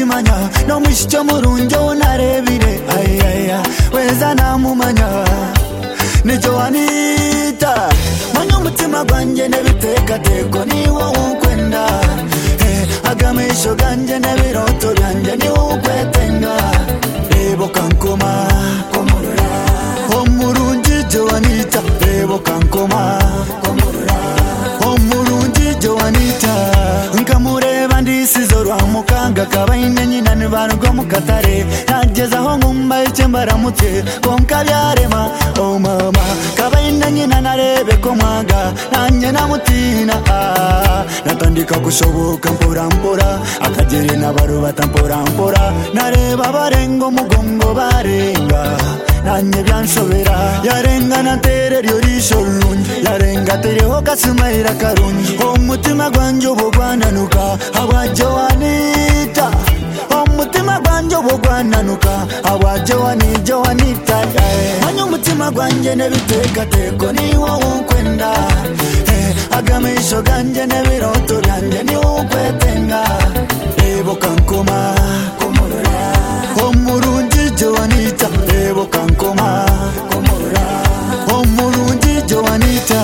simanya no mwishyo murunjo narebire ayaya weza namumanya ni Joanita manyo mutima gwanje nebiteka teko ni wowe ukwenda agamisho ganje nebiroto byanje ni wowe ukwetenga ebo kankoma komurura omurungi Joanita ebo kankoma komurura omurungi Joanita nkamureba ndisizo rwa mukanga kabaine nyina ne barugo mukatare nageza ho ngumba icyembara mutye konka byarema oh mama kabaine nyina narebe ko mwaga nanye namutina natandika kushoboka mpora akagere nabaru batampora nareba barengo mugongo barenga nanye byanshobera yarenga natere ryo rishorunye yarenga tereho kasumaira karunye umutima gwanje bogwananuka aba Joanita umutima gwanje bogwananuka aba Joanita manyo umutima gwanje nebiteka teko ni wowe ukwenda agamisho ganje nebiroto byanje ni wowe ukwetenga ebo kankoma komurura omurungi Joanita ebo kankoma komurura omurungi Joanita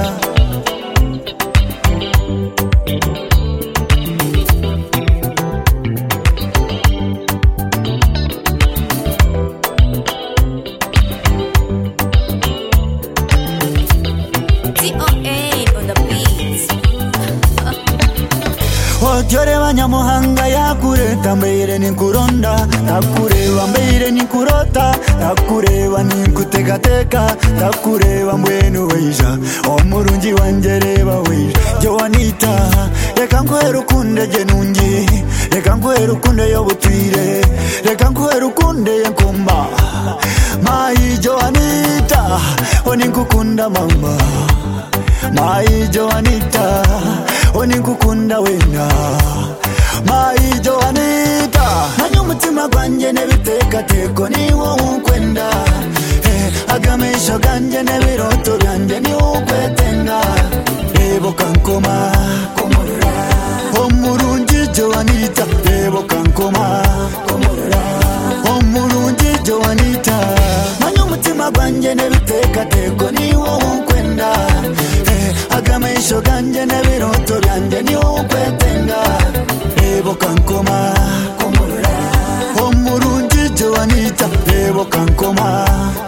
Ojore banyamuhanga yakureta mbere ninkuronda takureba mbere ninkurota takureba ninkutegateka takureba mbwenu weja omurungi wanje reba weja Joanita reka nkwera ukunde genungi reka nkwera ukunde yobutwire reka nkwera ukunde yenkumba mai Joanita oninkukunda mama mai Joanita onikukunda wena mai Joanita manyo mutima gwanje nebiteka teko ni wowe ukwenda agamisho ganje nebiroto byanje ni wowe ukwetenga ebo kankoma komurura omurungi Joanita ebo kankoma komurura omurungi Joanita manyo mutima gwanje nebiteka teko ni wowe ukwenda agamisho ganje nebiroto byanje ni wowe ukwetenga ebo kankoma komurura omurungi Joanita ebo kankoma